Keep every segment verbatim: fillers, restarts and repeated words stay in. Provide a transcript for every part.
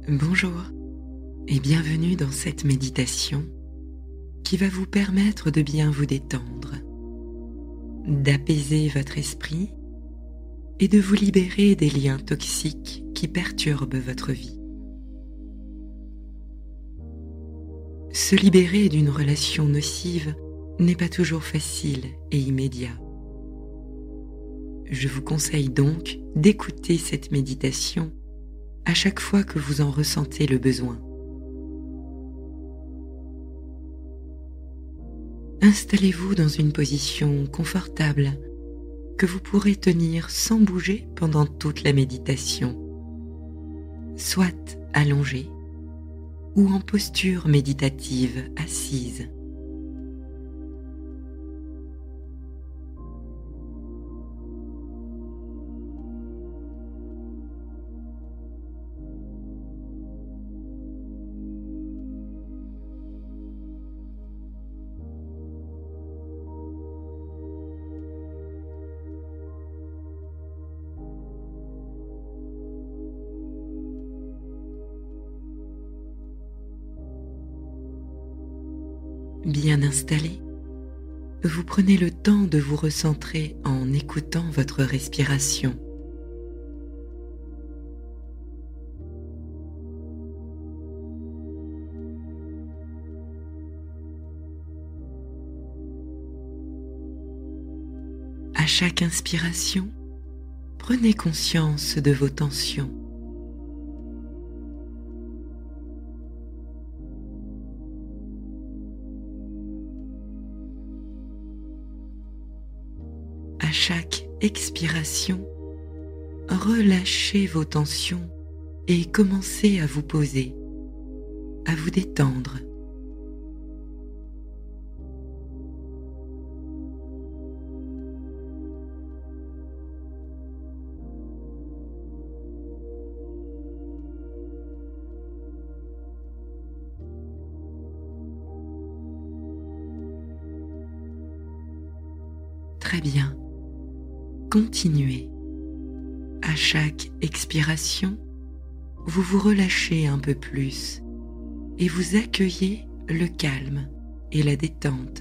Bonjour et bienvenue dans cette méditation qui va vous permettre de bien vous détendre, d'apaiser votre esprit et de vous libérer des liens toxiques qui perturbent votre vie. Se libérer d'une relation nocive n'est pas toujours facile et immédiat. Je vous conseille donc d'écouter cette méditation à chaque fois que vous en ressentez le besoin. Installez-vous dans une position confortable que vous pourrez tenir sans bouger pendant toute la méditation, soit allongé ou en posture méditative assise. Bien installé, vous prenez le temps de vous recentrer en écoutant votre respiration. À chaque inspiration, prenez conscience de vos tensions. À chaque expiration, relâchez vos tensions et commencez à vous poser, à vous détendre. Très bien. Continuez. À chaque expiration, vous vous relâchez un peu plus et vous accueillez le calme et la détente.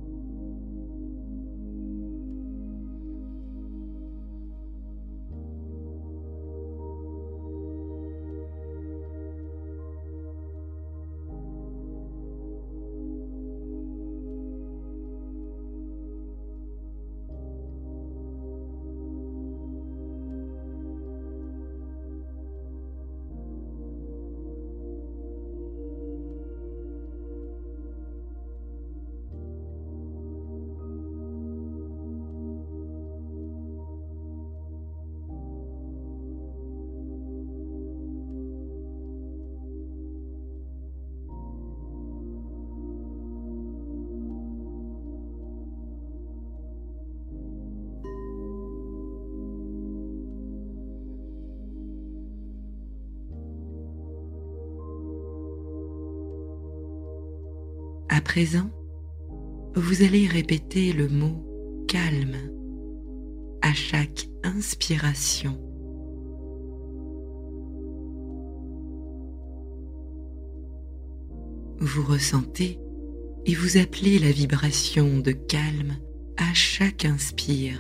À présent, vous allez répéter le mot « calme » à chaque inspiration. Vous ressentez et vous appelez la vibration de calme à chaque inspire.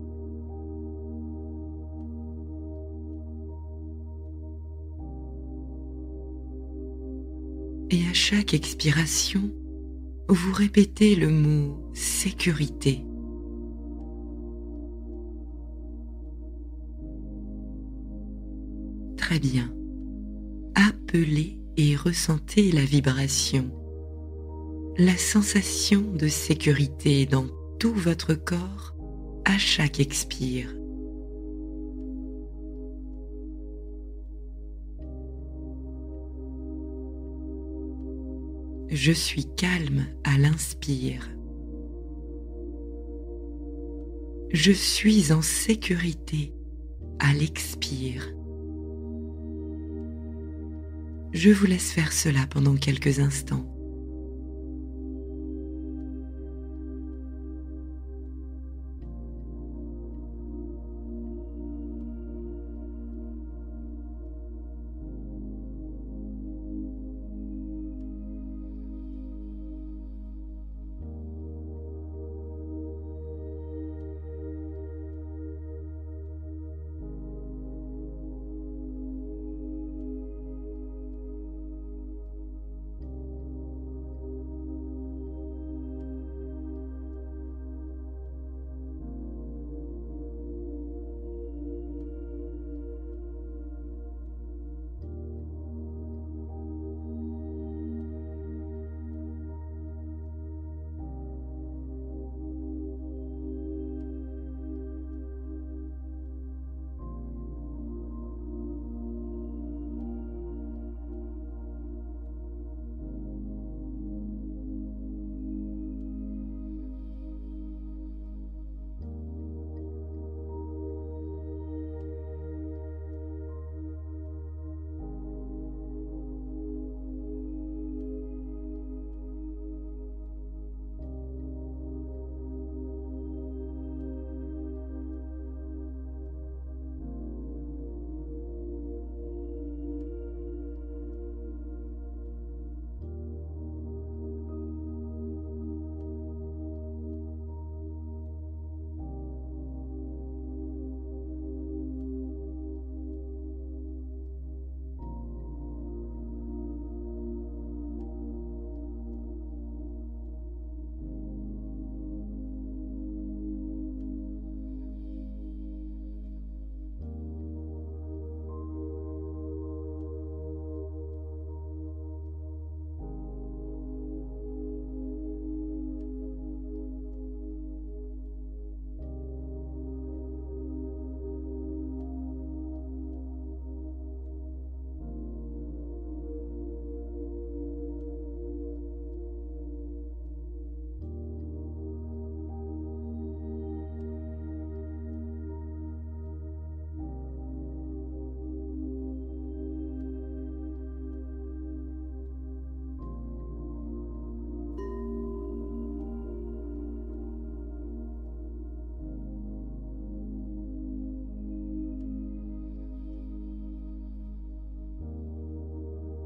Et à chaque expiration, vous répétez le mot « sécurité ». Très bien. Appelez et ressentez la vibration, la sensation de sécurité dans tout votre corps à chaque expire. Je suis calme à l'inspire. Je suis en sécurité à l'expire. Je vous laisse faire cela pendant quelques instants.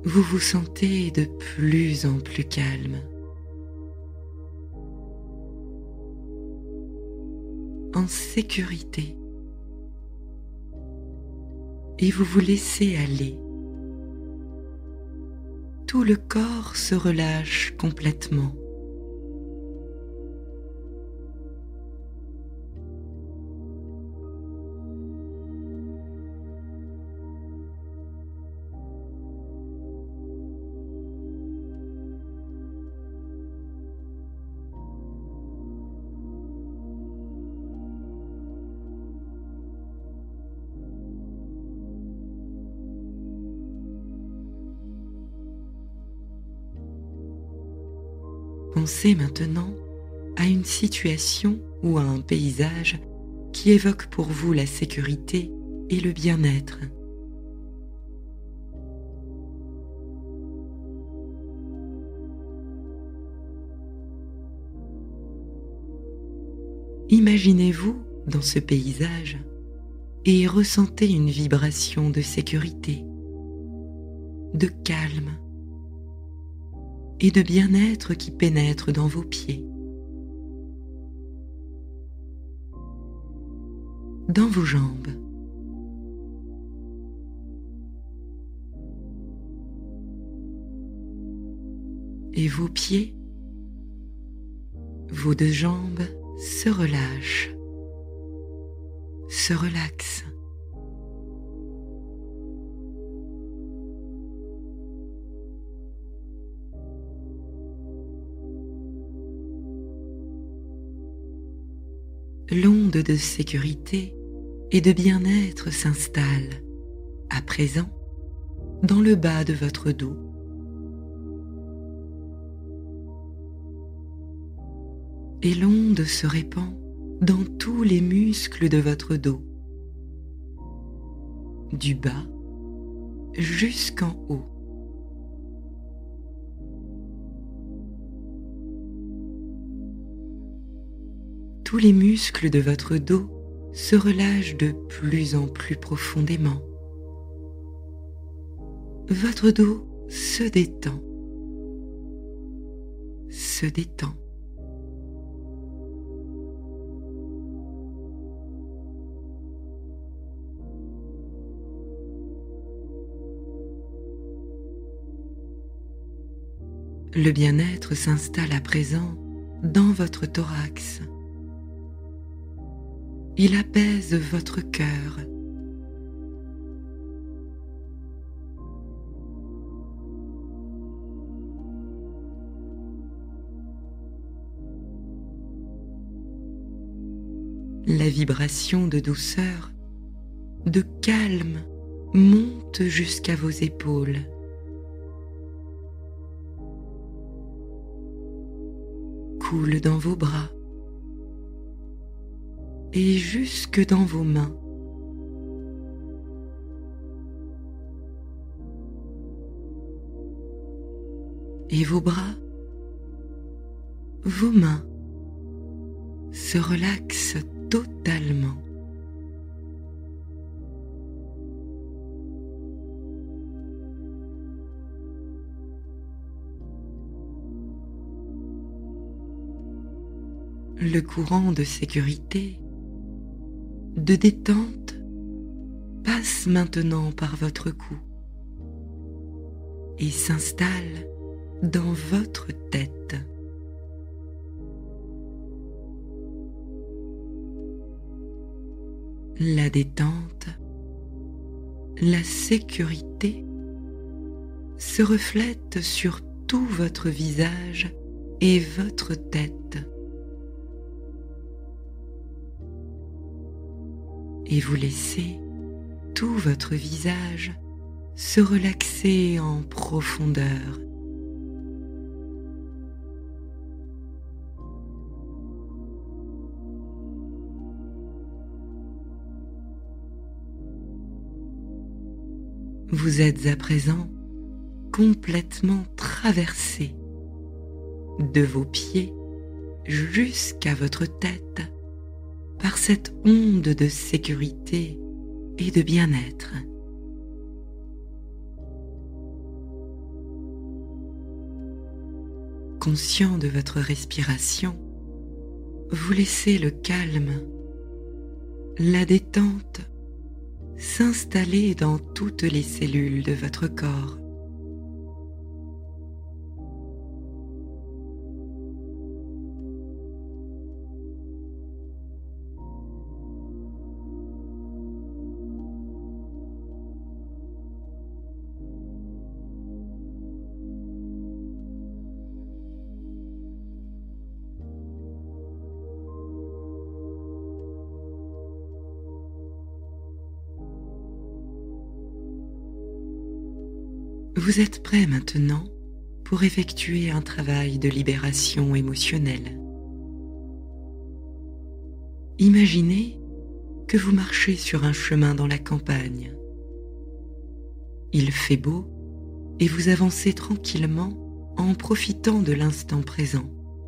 vous vous sentez de plus en plus calme. En sécurité. Et vous vous laissez aller. Tout le corps se relâche complètement. Pensez maintenant à une situation ou à un paysage qui évoque pour vous la sécurité et le bien-être. Imaginez-vous dans ce paysage et ressentez une vibration de sécurité, de calme et de bien-être qui pénètre dans vos pieds, dans vos jambes, et vos pieds, vos deux jambes se relâchent, se relaxent. L'onde de sécurité et de bien-être s'installe, à présent, dans le bas de votre dos. Et l'onde se répand dans tous les muscles de votre dos, du bas jusqu'en haut. Tous les muscles de votre dos se relâchent de plus en plus profondément. Votre dos se détend, se détend. Le bien-être s'installe à présent dans votre thorax. Il apaise votre cœur. La vibration de douceur, de calme monte jusqu'à vos épaules. Coule dans vos bras. Et jusque dans vos mains. Et vos bras, vos mains se relaxent totalement. Le courant de sécurité, de détente, passe maintenant par votre cou et s'installe dans votre tête. La détente, la sécurité se reflètent sur tout votre visage et votre tête. Et vous laissez tout votre visage se relaxer en profondeur. Vous êtes à présent complètement traversé de vos pieds jusqu'à votre tête par cette onde de sécurité et de bien-être. conscient de votre respiration, vous laissez le calme, la détente s'installer dans toutes les cellules de votre corps. Vous êtes prêt maintenant pour effectuer un travail de libération émotionnelle. Imaginez que vous marchez sur un chemin dans la campagne. Il fait beau et vous avancez tranquillement en profitant de l'instant présent.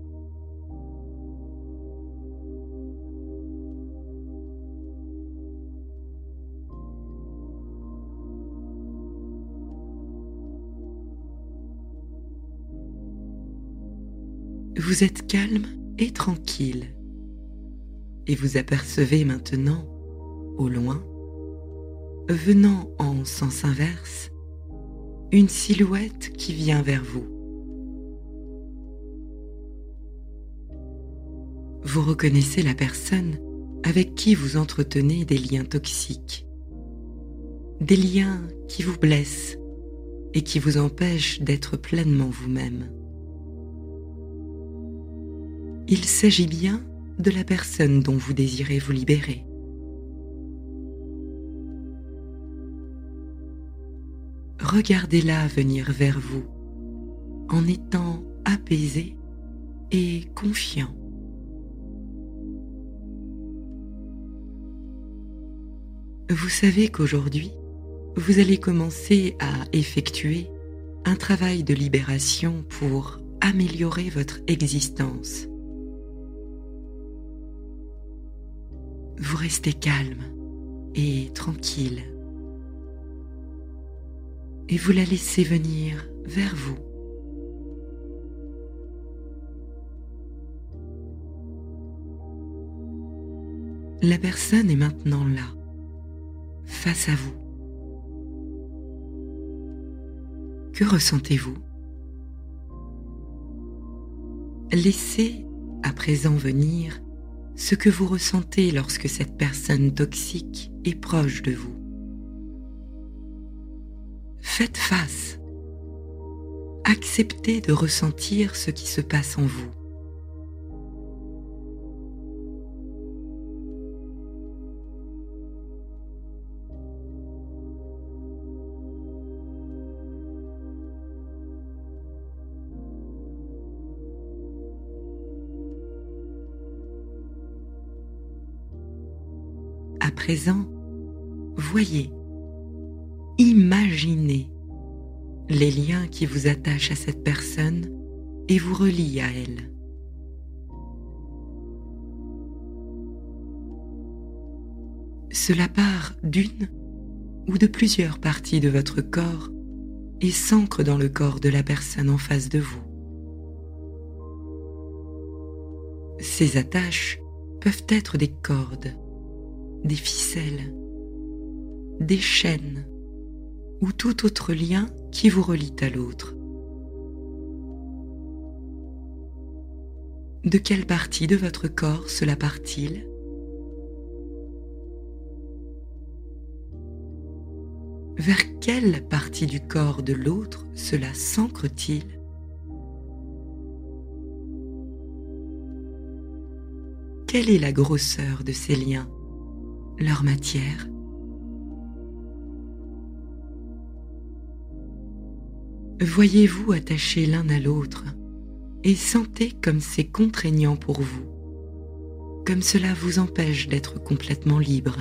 Vous êtes calme et tranquille et vous apercevez maintenant, au loin, venant en sens inverse, une silhouette qui vient vers vous. Vous reconnaissez la personne avec qui vous entretenez des liens toxiques, des liens qui vous blessent et qui vous empêchent d'être pleinement vous-même. Il s'agit bien de la personne dont vous désirez vous libérer. Regardez-la venir vers vous en étant apaisé et confiant. Vous savez qu'aujourd'hui, vous allez commencer à effectuer un travail de libération pour améliorer votre existence. Vous restez calme et tranquille et vous la laissez venir vers vous. La personne est maintenant là, face à vous. Que ressentez-vous? Laissez à présent venir ce que vous ressentez lorsque cette personne toxique est proche de vous. Faites face. Acceptez de ressentir ce qui se passe en vous. À présent, voyez, imaginez les liens qui vous attachent à cette personne et vous relient à elle. Cela part d'une ou de plusieurs parties de votre corps et s'ancre dans le corps de la personne en face de vous. Ces attaches peuvent être des cordes, des ficelles, des chaînes ou tout autre lien qui vous relie à l'autre. De quelle partie de votre corps cela part-il? Vers quelle partie du corps de l'autre cela s'ancre-t-il? Quelle est la grosseur de ces liens? Leur matière? Voyez-vous attachés l'un à l'autre et sentez comme c'est contraignant pour vous, comme cela vous empêche d'être complètement libre.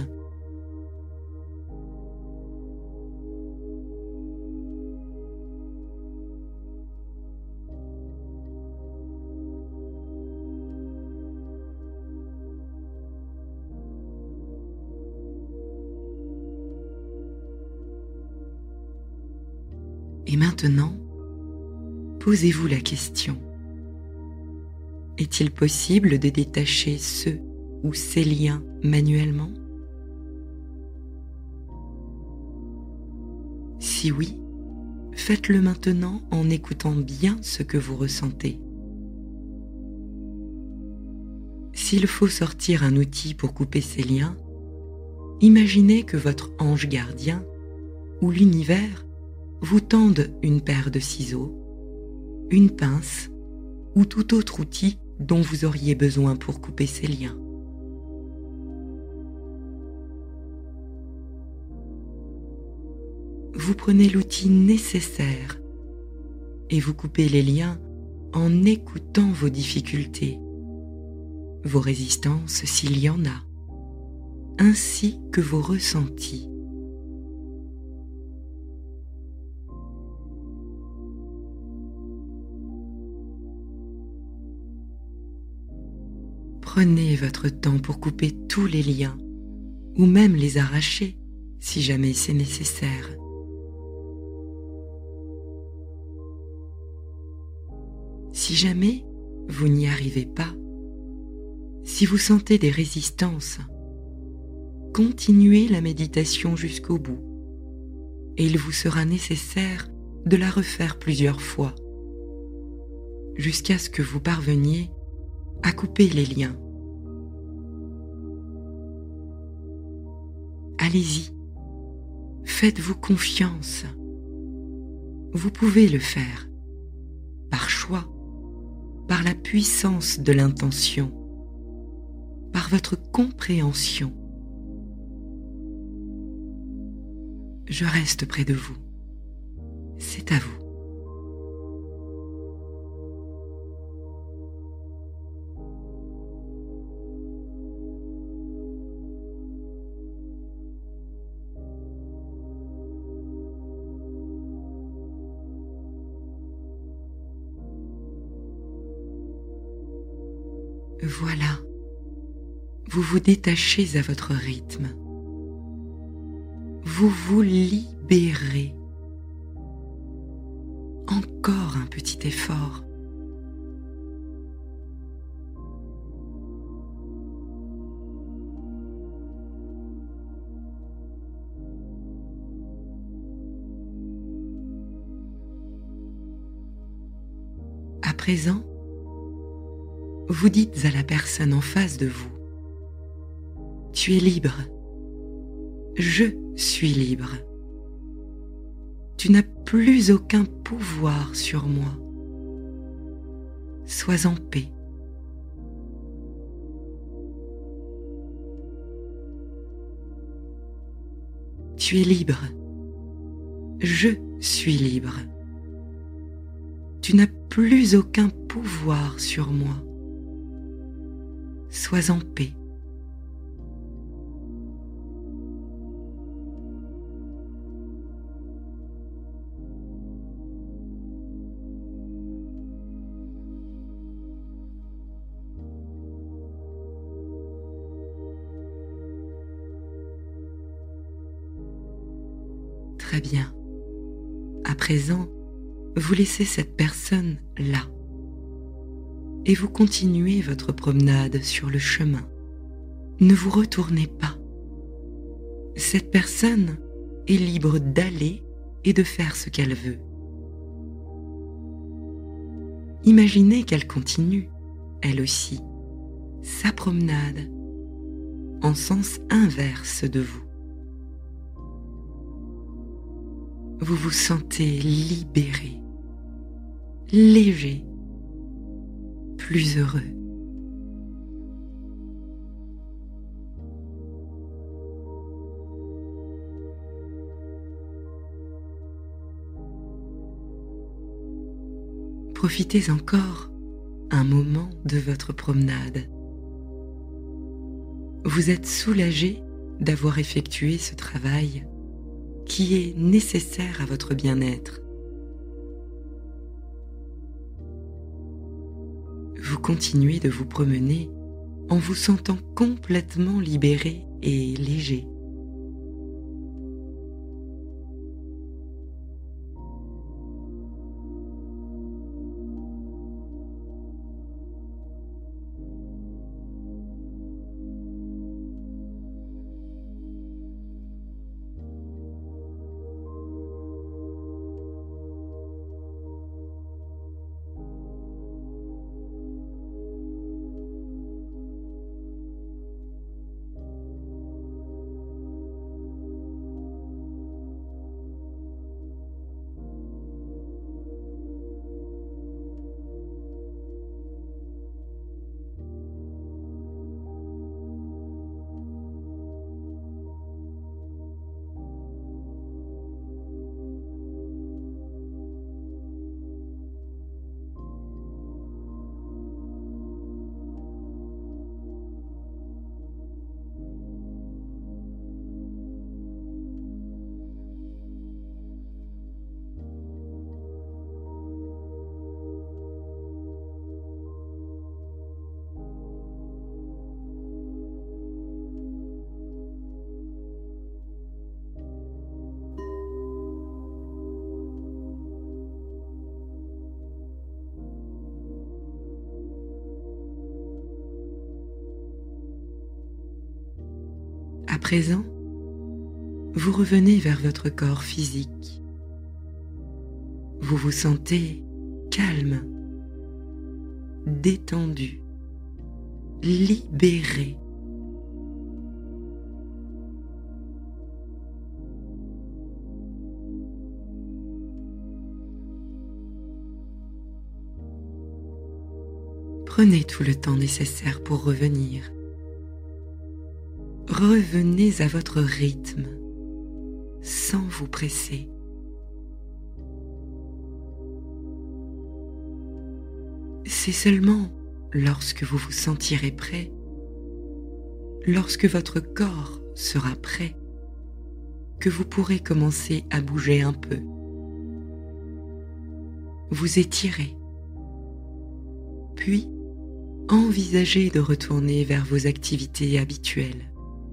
Et maintenant, posez-vous la question, Est-il possible de détacher ce ou ces liens manuellement? Si oui, faites-le maintenant en écoutant bien ce que vous ressentez. S'il faut sortir un outil pour couper ces liens, imaginez que votre ange gardien ou l'univers vous tende une paire de ciseaux, une pince ou tout autre outil dont vous auriez besoin pour couper ces liens. Vous prenez l'outil nécessaire et vous coupez les liens en écoutant vos difficultés, vos résistances s'il y en a, ainsi que vos ressentis. Prenez votre temps pour couper tous les liens, ou même les arracher si jamais c'est nécessaire. Si jamais vous n'y arrivez pas, si vous sentez des résistances, continuez la méditation jusqu'au bout et il vous sera nécessaire de la refaire plusieurs fois jusqu'à ce que vous parveniez à couper les liens. Allez-y, faites-vous confiance. Vous pouvez le faire, par choix, par la puissance de l'intention, par votre compréhension. Je reste près de vous. C'est à vous. Voilà, vous vous détachez à votre rythme. Vous vous libérez. Encore un petit effort. À présent, vous dites à la personne en face de vous: tu es libre. Je suis libre. Tu n'as plus aucun pouvoir sur moi. Sois en paix. Tu es libre. Je suis libre. Tu n'as plus aucun pouvoir sur moi. Sois en paix. Très bien. À présent, vous laissez cette personne là et vous continuez votre promenade sur le chemin. Ne vous retournez pas. Cette personne est libre d'aller et de faire ce qu'elle veut. Imaginez qu'elle continue, elle aussi, sa promenade en sens inverse de vous. Vous vous sentez libéré, léger, plus heureux. Profitez encore un moment de votre promenade. Vous êtes soulagé d'avoir effectué ce travail qui est nécessaire à votre bien-être. Vous continuez de vous promener en vous sentant complètement libéré et léger. À présent, vous revenez vers votre corps physique. Vous vous sentez calme, détendu, libéré. Prenez tout le temps nécessaire pour revenir. Revenez à votre rythme, sans vous presser. C'est seulement lorsque vous vous sentirez prêt, lorsque votre corps sera prêt, que vous pourrez commencer à bouger un peu. Vous étirez, puis envisagez de retourner vers vos activités habituelles.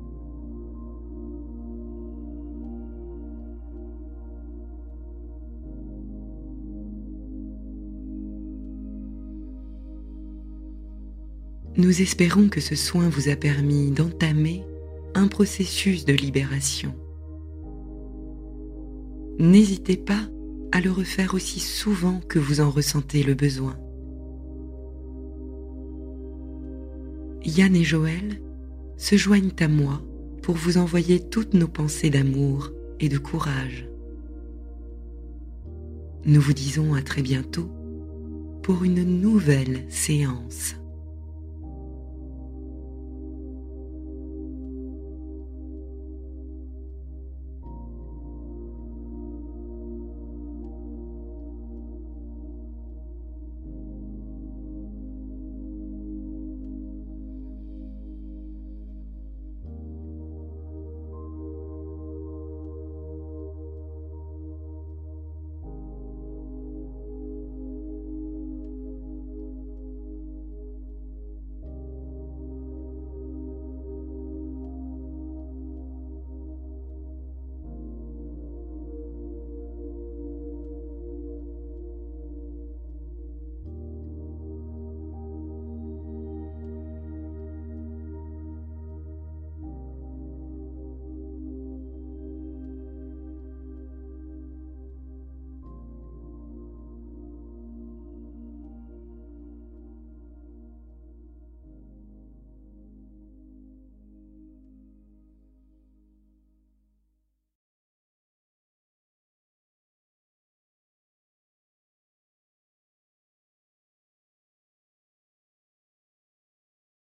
Nous espérons que ce soin vous a permis d'entamer un processus de libération. N'hésitez pas à le refaire aussi souvent que vous en ressentez le besoin. Yann et Joël se joignent à moi pour vous envoyer toutes nos pensées d'amour et de courage. Nous vous disons à très bientôt pour une nouvelle séance.